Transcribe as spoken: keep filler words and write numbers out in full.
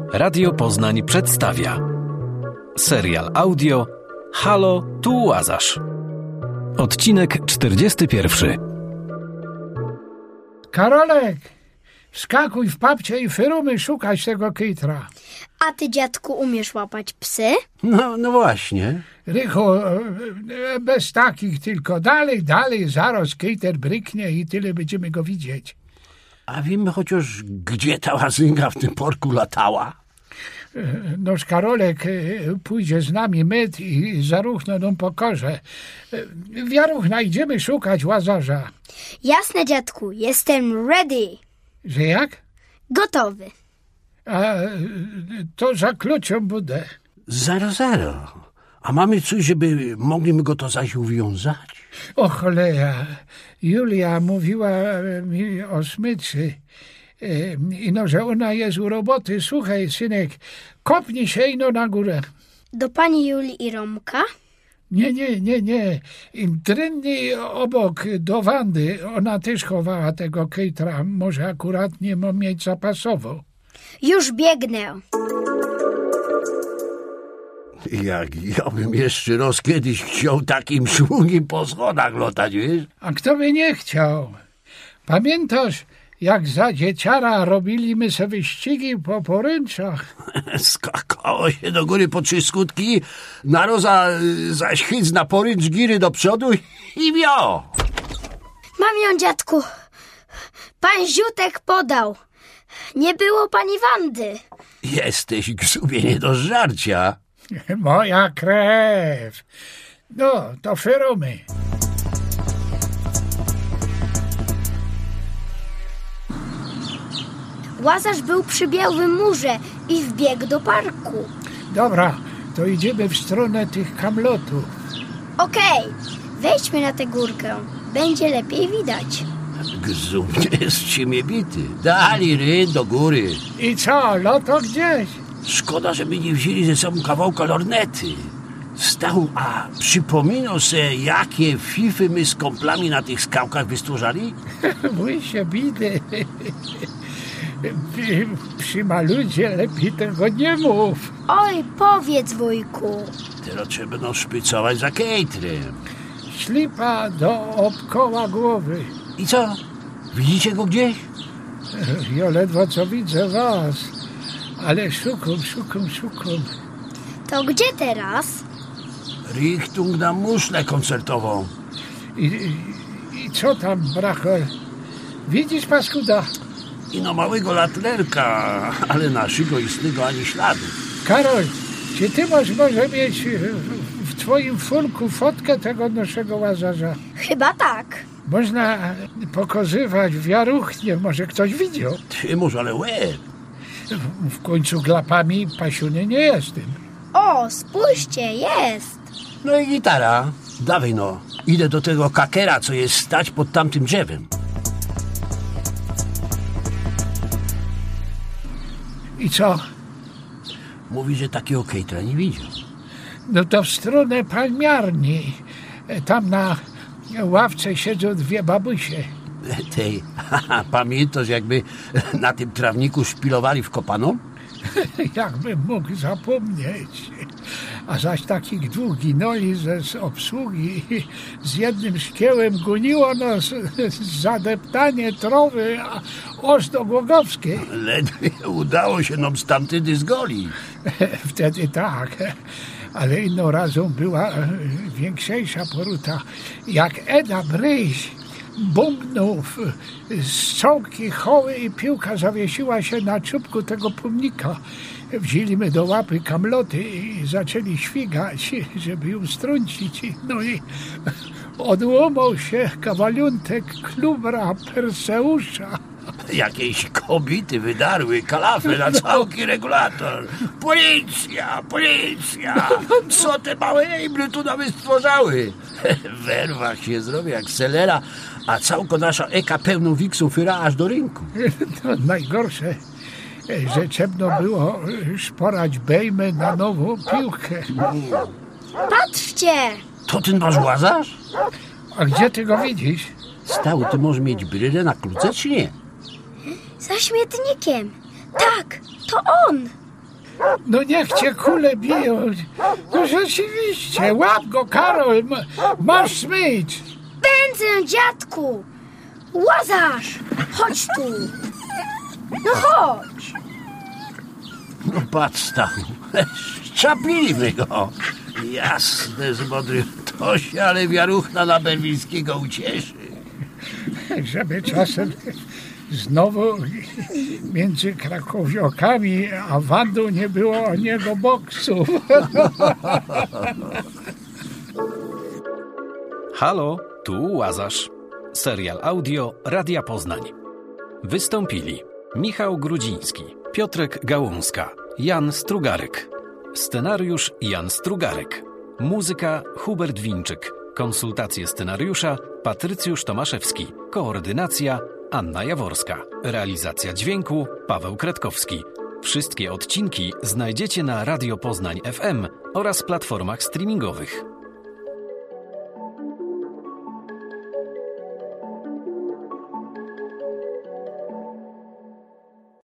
Radio Poznań przedstawia serial audio Halo, tu Łazarz. Odcinek czterdziesty pierwszy. Karolek, wskakuj w papcie i wyrumy szukać tego kejtra. A ty, dziadku, umiesz łapać psy? No, no właśnie. Rychu, bez takich tylko. Dalej, dalej, zaraz kejter bryknie i tyle będziemy go widzieć. A wiemy chociaż, gdzie ta łazynka w tym porku latała? Noż Karolek pójdzie z nami myt i zaruchną nam pokorze. Wiaruchna, idziemy szukać łazarza. Jasne, dziadku, jestem ready. Że jak? Gotowy. A to za kluczem budę. Zero, zero. A mamy coś, żeby mogli my go to zaś uwiązać? O cholera, Julia mówiła mi o smyczy. I no, że ona jest u roboty. Słuchaj, synek, kopnij się ino na górę. Do pani Julii i Romka? Nie, nie, nie, nie. Im trynniej obok do Wandy. Ona też chowała tego kejtra. Może akurat nie ma mieć zapasowo. Już biegnę. Jak ja bym jeszcze raz kiedyś chciał takim szługiem po schodach lotać, wiesz? A kto by nie chciał? Pamiętasz, jak za dzieciara robili my se wyścigi po poręczach? Skakało się do góry po trzy skutki, naroza zaś chyc na poręcz giry do przodu i wio. Mam ją, dziadku. Pan Ziutek podał. Nie było pani Wandy. Jesteś grzubie nie do żarcia. Moja krew. No, to wyrumy. Łazarz był przy Białym Murze i wbiegł do parku. Dobra, to idziemy w stronę tych kamlotów. Okej, wejdźmy na tę górkę. Będzie lepiej widać. Grzubie jest w ciemię bity. Dali ryn do góry. I co, loto gdzieś? Szkoda, żeby nie wzięli ze sobą kawałka lornety. Stał, a przypominał se, jakie fify my z komplami na tych skałkach wystwarzali? Bój się bidy. Przy maludzie lepiej tego nie mów. Oj, powiedz, wujku. Teraz trzeba no szpycować za kejtrem. Ślipa do obkoła głowy. I co? Widzicie go gdzieś? Ja ledwo co widzę was. Ale szukam, szukam, szukam. To gdzie teraz? Richtung na muszlę koncertową. I, i, i co tam, brachol? Widzisz, paskuda? I no małego latlerka, ale naszego istnego ani śladu. Karol, czy ty masz może mieć w, w twoim furku fotkę tego naszego łazarza? Chyba tak. Można pokazywać wiaruchnie, może ktoś widział. Ty może, ale łeb. W, w końcu glapami pasiuny nie jestem. O, spójrzcie, jest. No i gitara. Dawaj no, idę do tego kakera, co jest stać pod tamtym drzewem. I co? Mówi, że takiego kejtra nie widział. No to w stronę palmiarni. Tam na ławce siedzą dwie babusie. Tej, haha, pamiętasz, jakby na tym trawniku szpilowali w kopaną? Jakbym mógł zapomnieć. A zaś takich dwóch ginoli ze z obsługi z jednym szkiełem goniło nas zadeptanie trowy ozdogłogowskiej. Ledwie udało się nam stamtąd zgolić. Wtedy tak, ale inną razą była większa poruta. Jak Eda Bryś bumbnął z czołki choły i piłka zawiesiła się na czubku tego pomnika. Wzięliśmy do łapy kamloty i zaczęli świgać, żeby ją strącić. No i odłamał się kawaliątek klubra Perseusza. Jakieś kobiety wydarły kalafę na całki regulator. Policja, policja! Co te małe ejbry tu nam stworzały? W werwach się zrobi jak selera, a całko nasza eka pełną wiksą fyra aż do rynku. To najgorsze, że trzeba było szporać bejmę na nową piłkę. Patrzcie! To ten wasz łazarz? A gdzie ty go widzisz? Stał, ty możesz mieć brylę na kluce, czy nie? Za śmietnikiem. Tak, to on. No niech cię kule biją. No rzeczywiście, łap go, Karol, ma, masz smycz. Pędzę, dziadku! Łazarz! Chodź tu! No chodź! No patrz, Stachu, szczapiliśmy go. Jasne, z modry to się, ale wiaruchna na Berwińskiego ucieszy. Żeby czasem znowu między krakowiokami a Wandą nie było o niego boksu. Halo, tu Łazarz. Serial audio Radia Poznań. Wystąpili Michał Grudziński, Piotrek Gałązka, Jan Strugarek. Scenariusz Jan Strugarek. Muzyka Hubert Winczyk. Konsultacje scenariusza Patrycjusz Tomaszewski. Koordynacja Anna Jaworska. Realizacja dźwięku Paweł Kretkowski. Wszystkie odcinki znajdziecie na Radio Poznań F M oraz platformach streamingowych.